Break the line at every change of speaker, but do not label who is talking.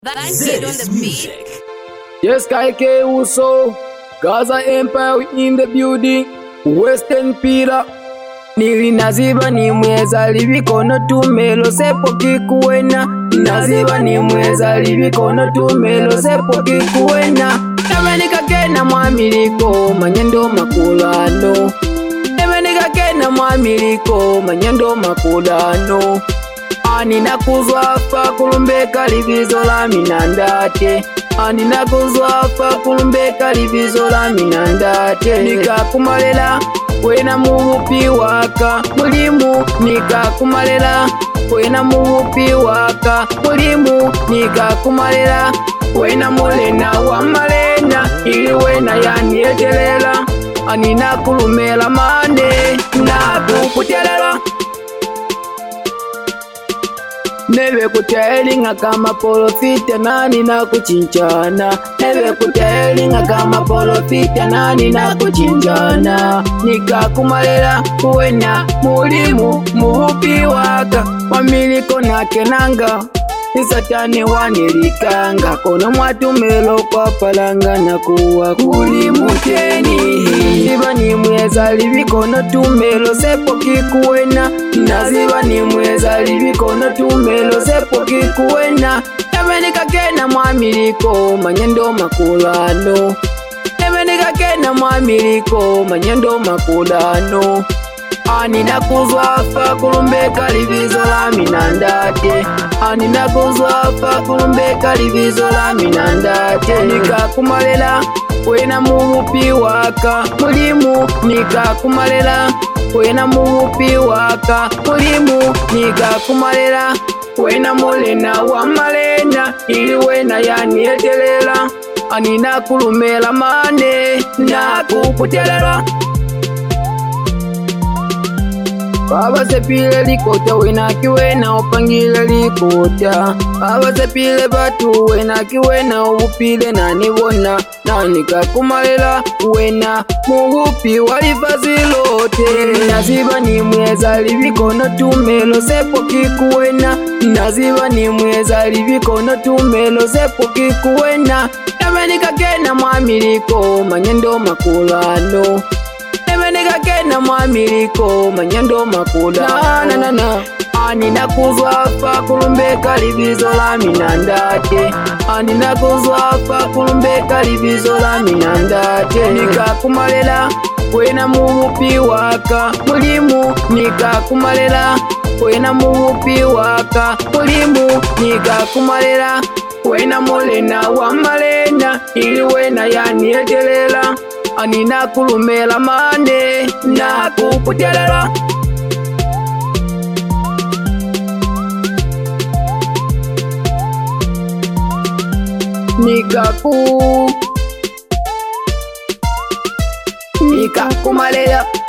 That I'm good on the beat.
Yes, Kaike Uso, Gaza Empire in the building, Western Pira. Nili naziba ni mweza libikono tumelo sepo kikuwena. Naziba ni mweza libikono tumelo sepo kikuwena. Emenika kena mwamiliko manyendo makulano. Emenika kena mwamiliko manyendo makulano. Anina kuzwa fa kulumbeka libizo la minandate. Anina kuzwa fa kulumbeka libizo la minandate. Nikakumalela wena mubupi waka mulimu. Nikakumalela wena mubupi waka mulimu. Nikakumalela wena mulena wa malena ili wena yanietelela. Anina kulumela mane nakukutelela. Nebe kutelinga kama polofita nani na kuchinchana. Nebe kutelinga kama polofita nani na kuchinchana. Nikakumalela uwena mulimu muhupi waka wamiliko na kenanga. Nisatani wanilikanga kono mwatumelo kwa palanga na kuwa kulimu teni. Ziba ni mweza libikono tumelo sepo kikuwena. Naziba ni mweza libikono tumelo sepo kikuwena. Emenika kena mwamiliko manyendo makulano. Emenika kena mwamiliko manyendo makulano. Anina kuzwa fa kulumbeka libizo la minandate. Anina kuzwa fa kulumbeka libizo la minandate. Nikakumalela wena mubupi waka mulimu. Nikakumalela wena mubupi waka mulimu. Nikakumalela wena mulena wa malena ili wena yanietelela. Anina kulumela mane nakukutelela. Baba sepile likota wena kiwena opangile likota. Baba sepile batu wena kiwena upile nanibona. Nanikakumalela wena muhupi walifazilote. Naziba ni mweza libikono tumelo sepo kikuwena. Naziba ni mweza libikono tumelo sepo kikuwena. Emenika kena mwamiliko manyendo makulano. Emenika kena mwamiliko manyendo makulano. Anina kuzwa fa kulumbeka libizo la minandate. Anina kuzwa fa kulumbeka libizo la minandate. Nikakumalela wena mubupi waka mulimu. Nikakumalela wena mubupi waka mulimu. Nikakumalela wena mulena wa malena ili wena yanietelela. Anina kulumela mane nakukutelela. Nikakumalela